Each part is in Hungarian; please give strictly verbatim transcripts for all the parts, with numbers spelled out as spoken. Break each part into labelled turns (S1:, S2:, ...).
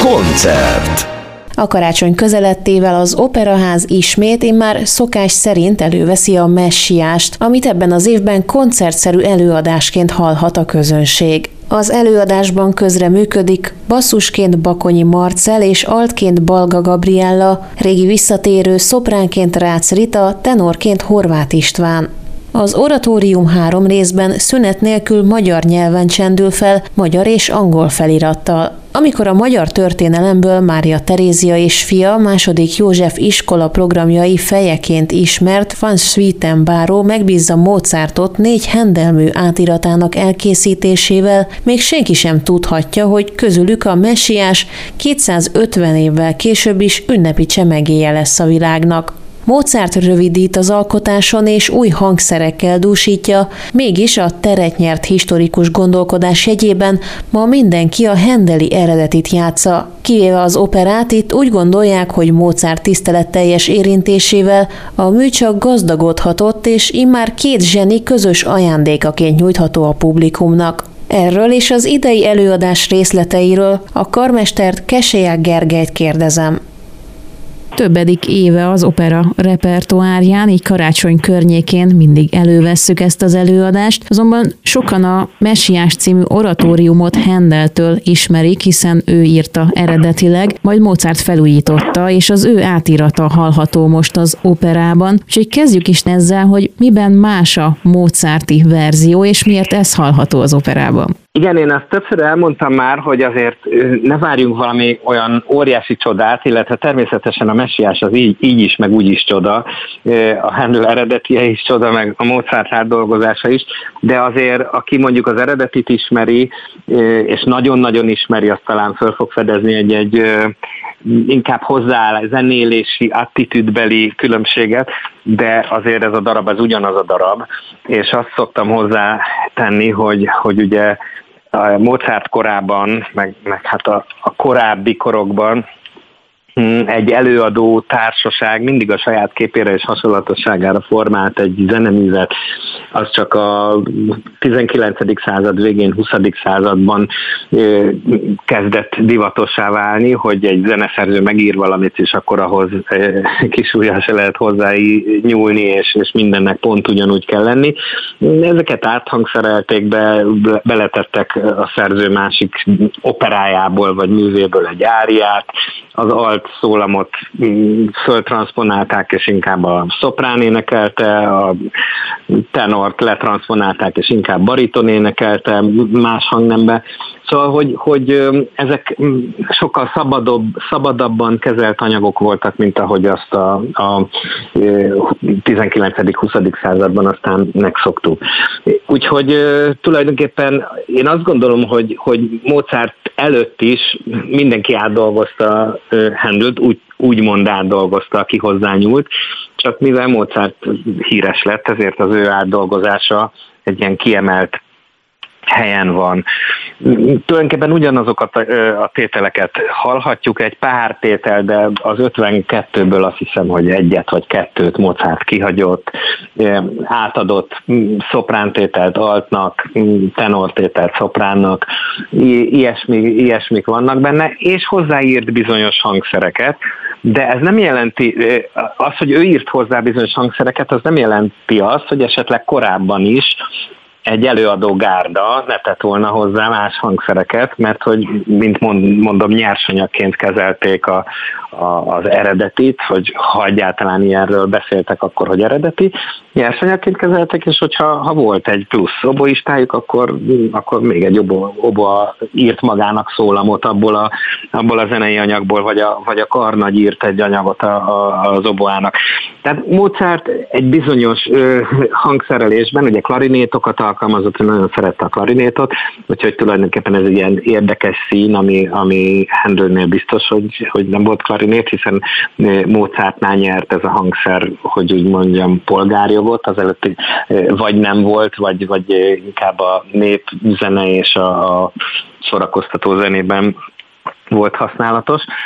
S1: Koncert.
S2: A karácsony közelettével az Operaház ismét immár szokás szerint előveszi a Messiást, amit ebben az évben koncertszerű előadásként hallhat a közönség. Az előadásban közreműködik basszusként Bakonyi Marcell és altként Balga Gabriella, régi visszatérő szopránként Rácz Rita, tenorként Horváth István. Az oratórium három részben szünet nélkül magyar nyelven csendül fel, magyar és angol felirattal. Amikor a magyar történelemből Mária Terézia és fia második József iskola programjai fejeként ismert Van Swieten-Báró megbízza Mozartot négy Handel-mű átiratának elkészítésével, még senki sem tudhatja, hogy közülük a Messiás kétszázötven évvel később is ünnepi csemegéje lesz a világnak. Mozart rövidít az alkotáson és új hangszerekkel dúsítja, mégis a teret nyert historikus gondolkodás jegyében ma mindenki a handeli eredetit játsza. Kivéve az operát, itt úgy gondolják, hogy Mozart tiszteletteljes érintésével a mű csak gazdagodhatott, és immár két zseni közös ajándékaként nyújtható a publikumnak. Erről és az idei előadás részleteiről a karmestert, Keseják Gergelyt kérdezem. Többedik éve az opera repertoárján, így karácsony környékén mindig elővesszük ezt az előadást, azonban sokan a Messiás című oratóriumot Handeltől ismerik, hiszen ő írta eredetileg, majd Mozart felújította, és az ő átirata hallható most az operában. Úgyhogy kezdjük is ezzel, hogy miben más a mozarti verzió, és miért ez hallható az operában.
S3: Igen, én azt többször elmondtam már, hogy azért ne várjunk valami olyan óriási csodát, illetve természetesen a Messiás az így, így is, meg úgy is csoda, a Handel eredetie is csoda, meg a Mozart átdolgozása is, de azért aki mondjuk az eredetit ismeri, és nagyon-nagyon ismeri, azt talán föl fog fedezni egy-egy inkább hozzááll zenélési, attitűdbeli különbséget, de azért ez a darab, az ugyanaz a darab, és azt szoktam hozzá tenni, hogy, hogy ugye a Mozart korában, meg, meg hát a, a korábbi korokban egy előadó társaság mindig a saját képére és hasonlatosságára formált egy zeneművet, az csak a tizenkilencedik század végén, huszadik században kezdett divatossá válni, hogy egy zeneszerző megír valamit, és akkor ahhoz kis ujjal se lehet hozzá nyúlni, és, és mindennek pont ugyanúgy kell lenni. Ezeket áthangszerelték be, beletettek a szerző másik operájából, vagy művéből egy áriát, az alt szólamot föltranszponálták, és inkább a szoprán énekelte, a tenort letranszponálták, és inkább bariton énekelte más hangnembe. Szóval, hogy, hogy ezek sokkal szabadabb, szabadabban kezelt anyagok voltak, mint ahogy azt a, a tizenkilencedik-huszadik században aztán megszoktuk. Úgyhogy tulajdonképpen én azt gondolom, hogy, hogy Mozart előtt is mindenki átdolgozta Handelt, úgy, úgymond átdolgozta, aki hozzányúlt, csak mivel Mozart híres lett, ezért az ő átdolgozása egy ilyen kiemelt helyen van. Tulajdonképpen ugyanazokat a tételeket hallhatjuk, egy pár tétel, de az ötvenkettőből azt hiszem, hogy egyet vagy kettőt Mozart kihagyott, átadott szoprántételt altnak, tenortételt szopránnak, ilyesmi, ilyesmik vannak benne, és hozzáírt bizonyos hangszereket, de ez nem jelenti, az, hogy ő írt hozzá bizonyos hangszereket, az nem jelenti azt, hogy esetleg korábban is egy előadó gárda ne tett volna hozzá más hangszereket, mert hogy, mint mondom, nyersanyagként kezelték a, a, az eredetit, hogy ha egyáltalán ilyenről beszéltek, akkor hogy eredeti, nyersanyagként kezelték, és hogyha ha volt egy plusz oboistájuk, akkor, akkor még egy obo, oboa írt magának szólamot abból a, abból a zenei anyagból, vagy a, vagy a karnagy írt egy anyagot a, a, az oboának. Tehát Mozart egy bizonyos ö, hangszerelésben, ugye klarinétokat alkalmazott, hogy nagyon szerette a klarinétot, úgyhogy tulajdonképpen ez egy ilyen érdekes szín, ami, ami Handelnél biztos, hogy, hogy nem volt klarinét, hiszen Mozartnál nyert ez a hangszer, hogy úgy mondjam, polgárjogot, azelőtt vagy nem volt, vagy, vagy inkább a népzene és a, a szórakoztató zenében volt használatos.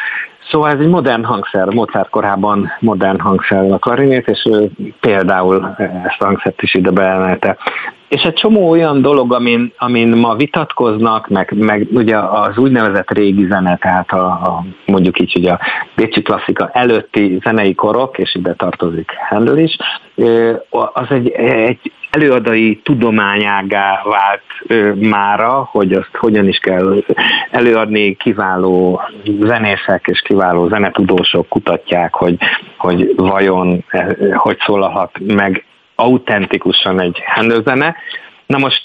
S3: Szóval ez egy modern hangszer, Mozart korában modern hangszer a klarinét, és ő például ezt a hangszert is ide beemelte. És egy csomó olyan dolog, amin, amin ma vitatkoznak, meg, meg ugye az úgynevezett régi zene, tehát a, a, mondjuk így, hogy a bécsi klasszika előtti zenei korok, és ide tartozik Handel is, az egy, egy előadói tudományággá vált mára, hogy azt hogyan is kell előadni, kiváló zenészek és kiváló zenetudósok kutatják, hogy, hogy vajon hogy szólalhat meg autentikusan egy Handel zene. Na most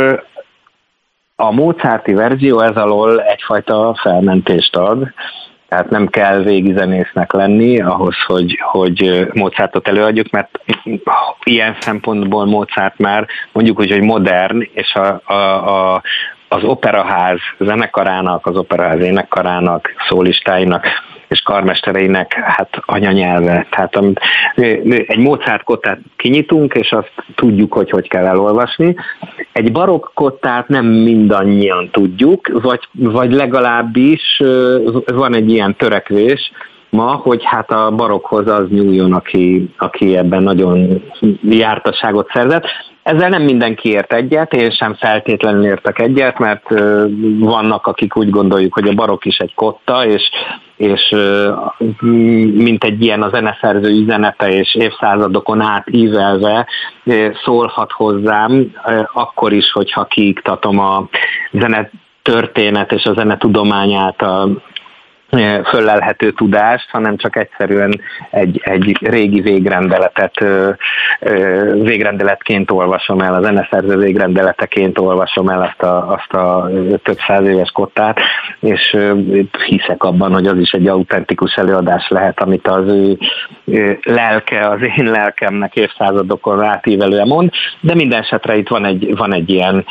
S3: a mozarti verzió ez alól egyfajta felmentést ad, tehát nem kell régizenésznek lenni ahhoz, hogy, hogy Mozartot előadjuk, mert ilyen szempontból Mozart már mondjuk úgy, hogy modern, és a, a, a, az operaház zenekarának, az operaház énekkarának, szólistáinak és karmestereinek hát anyanyelve. Tehát amit, egy Mozart kottát kinyitunk, és azt tudjuk, hogy hogy kell elolvasni. Egy barokk kottát nem mindannyian tudjuk, vagy, vagy legalábbis van egy ilyen törekvés ma, hogy hát a barokkhoz az nyúljon, aki, aki ebben nagyon jártasságot szerzett. Ezzel nem mindenki ért egyet, én sem feltétlenül értek egyet, mert vannak, akik úgy gondoljuk, hogy a barokk is egy kotta, és, és mint egy ilyen a zeneszerző üzenete, és évszázadokon át ívelve szólhat hozzám, akkor is, hogyha kiiktatom a zenetörténet és a zenetudományát a föllelhető tudást, hanem csak egyszerűen egy, egy régi végrendeletet végrendeletként olvasom el, a zeneszerző végrendeleteként olvasom el azt a, azt a több száz éves kottát, és hiszek abban, hogy az is egy autentikus előadás lehet, amit az ő lelke, az én lelkemnek évszázadokon átívelően mond, de minden esetre itt van egy, van egy ilyen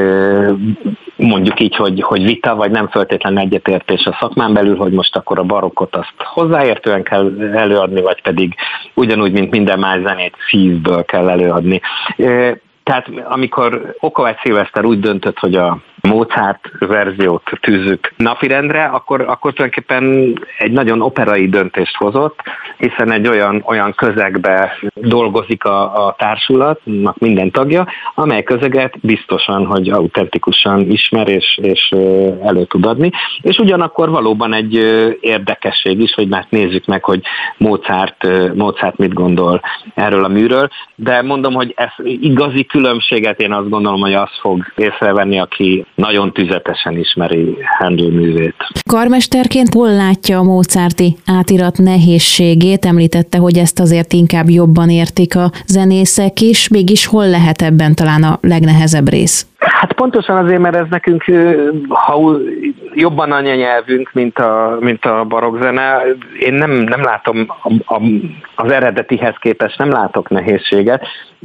S3: mondjuk így, hogy, hogy vita, vagy nem feltétlenül egyetértés a szakmán belül, hogy most akkor a barokkot azt hozzáértően kell előadni, vagy pedig ugyanúgy, mint minden más zenét szívből kell előadni. Tehát amikor Okovács Szilveszter úgy döntött, hogy a Mozart verziót tűzzük napirendre, akkor, akkor tulajdonképpen egy nagyon operai döntést hozott, hiszen egy olyan, olyan közegbe dolgozik a, a társulatnak minden tagja, amely közeget biztosan, hogy autentikusan ismer és, és elő tud adni. És ugyanakkor valóban egy érdekesség is, hogy már nézzük meg, hogy Mozart, Mozart mit gondol erről a műről, de mondom, hogy ez igazi különbséget én azt gondolom, hogy azt fog észrevenni, aki nagyon tüzetesen ismeri Handel művét.
S2: Karmesterként hol látja a mozarti átirat nehézségét? Említette, hogy ezt azért inkább jobban értik a zenészek is, mégis hol lehet ebben talán a legnehezebb rész?
S3: Hát pontosan azért, mert ez nekünk, ha jobban anyanyelvünk, mint a, mint a barokkzene, én nem, nem látom a, a, az eredetihez képest nem látok nehézséget.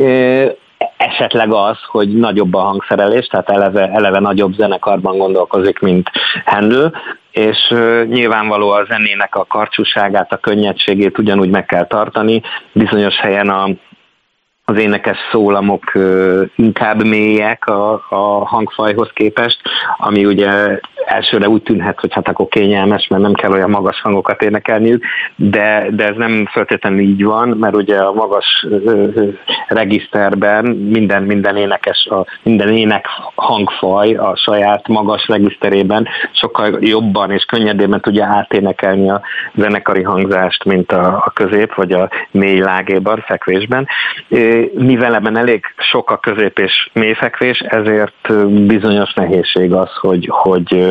S3: Esetleg az, hogy nagyobb a hangszerelés, tehát eleve, eleve nagyobb zenekarban gondolkozik, mint Handel, és nyilvánvaló a zenének a karcsúságát, a könnyedségét ugyanúgy meg kell tartani. Bizonyos helyen a az énekes szólamok inkább mélyek a, a hangfajhoz képest, ami ugye elsőre úgy tűnhet, hogy hát akkor kényelmes, mert nem kell olyan magas hangokat énekelniük, de, de ez nem feltétlenül így van, mert ugye a magas regiszterben minden, minden énekes, a, minden ének hangfaj a saját magas regiszterében sokkal jobban és könnyedében tudja áténekelni a zenekari hangzást, mint a, a közép vagy a mély lágéban, fekvésben. Mivel ebben elég sok a közép és mélyfekvés, ezért bizonyos nehézség az, hogy, hogy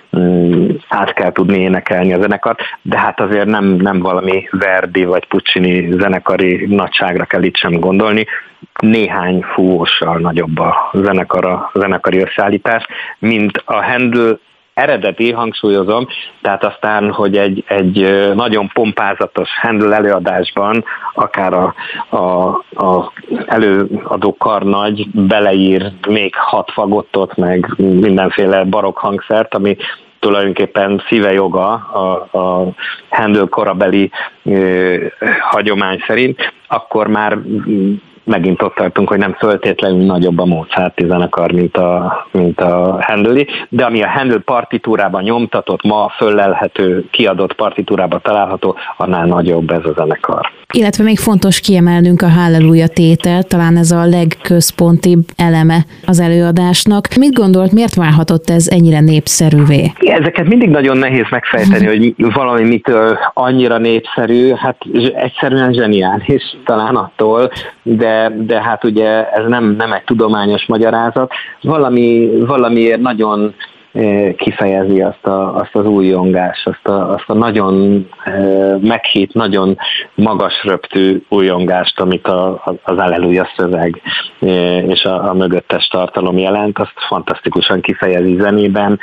S3: át kell tudni énekelni a zenekart, de hát azért nem, nem valami Verdi vagy Puccini zenekari nagyságra kell itt sem gondolni. Néhány fúvóssal nagyobb a zenekar, a zenekari összeállítás, mint a Handel eredeti, hangsúlyozom, tehát aztán, hogy egy, egy nagyon pompázatos Handel előadásban akár a, a, a előadó karnagy beleír még hat fagottot, meg mindenféle barokk hangszert, ami tulajdonképpen szíve joga a, a Handel korabeli ö, hagyomány szerint, akkor már megint ott tartunk, hogy nem föltétlenül nagyobb a Mozarti zenekar, mint a, mint a Handeli, de ami a Handel partitúrában nyomtatott, ma föllelhető, kiadott partitúrában található, annál nagyobb ez a zenekar.
S2: Illetve még fontos kiemelnünk a Halleluja tételt, talán ez a legközpontibb eleme az előadásnak. Mit gondolt, miért válhatott ez ennyire népszerűvé?
S3: Ezeket mindig nagyon nehéz megfejteni, hogy valami mitől annyira népszerű, hát egyszerűen zseniális talán attól, de, de hát ugye ez nem, nem egy tudományos magyarázat. Valami, valamiért nagyon kifejezi azt, a, azt az újjongást, azt a, azt a nagyon meghitt, nagyon magas röptű újjongást, amit a, az Halleluja szöveg és a, a mögöttes tartalom jelent, azt fantasztikusan kifejezi zenében.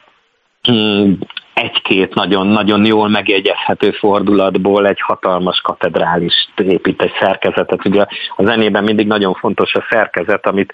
S3: Egy-két nagyon-nagyon jól megjegyezhető fordulatból egy hatalmas katedrálist épít, egy szerkezetet. Ugye a zenében mindig nagyon fontos a szerkezet, amit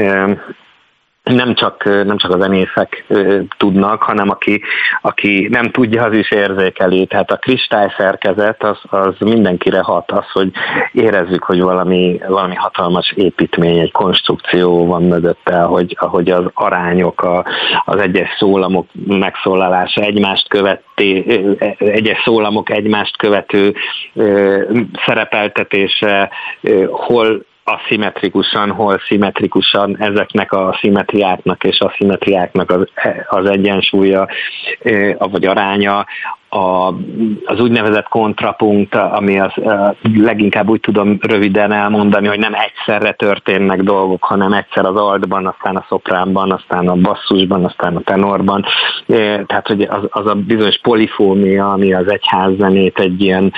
S3: nem csak, nem csak a zenészek tudnak, hanem aki, aki nem tudja, az is érzékeli. Tehát a kristályszerkezet az, az mindenkire hat, az, hogy érezzük, hogy valami, valami hatalmas építmény, egy konstrukció van mögötte, ahogy, ahogy az arányok, a, az egyes szólamok megszólalása egymást követi, egyes szólamok egymást követő szerepeltetése, hol aszimmetrikusan, hol szimmetrikusan ezeknek a szimmetriáknak és aszimmetriáknak az, az egyensúlya, vagy aránya, a, az úgynevezett kontrapunkt, ami az leginkább úgy tudom röviden elmondani, hogy nem egyszerre történnek dolgok, hanem egyszer az altban, aztán a szopránban, aztán a basszusban, aztán a tenorban. Tehát, hogy az, az a bizonyos polifónia, ami az egyházzenét egy ilyen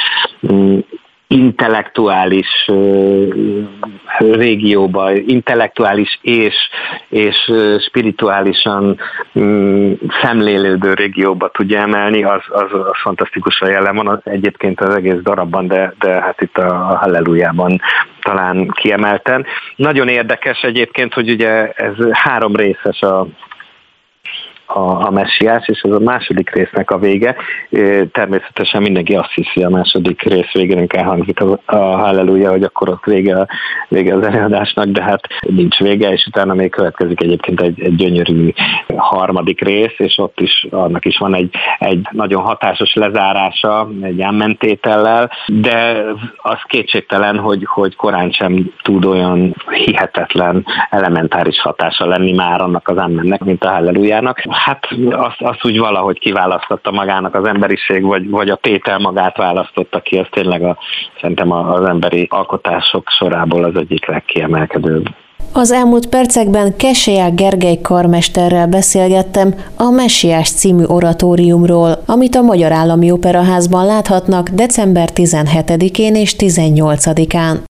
S3: intellektuális uh, régióba, intellektuális és, és uh, spirituálisan um, szemlélődő régióba tudja emelni, az, az, az fantasztikusan jelen van egyébként az egész darabban, de, de hát itt a, a Hallelujában talán kiemelten. Nagyon érdekes egyébként, hogy ugye ez három részes a a, a messiás, és ez a második résznek a vége. Természetesen mindenki azt hiszi a második rész végén elhangzik a, a Halleluja, hogy akkor ott vége, vége az előadásnak, de hát nincs vége, és utána még következik egyébként egy, egy gyönyörű harmadik rész, és ott is annak is van egy, egy nagyon hatásos lezárása, egy ámmentétellel, de az kétségtelen, hogy, hogy korán sem tud olyan hihetetlen, elementáris hatása lenni már annak az ámmennek, mint a Hallelujának. Hát azt, azt úgy valahogy kiválasztotta magának az emberiség, vagy, vagy a tétel magát választotta ki, ez tényleg a, szerintem az emberi alkotások sorából az egyik legkiemelkedőbb.
S2: Az elmúlt percekben Keseják Gergely karmesterrel beszélgettem a Messiás című oratóriumról, amit a Magyar Állami Operaházban láthatnak december tizenhetedikén és tizennyolcadikán.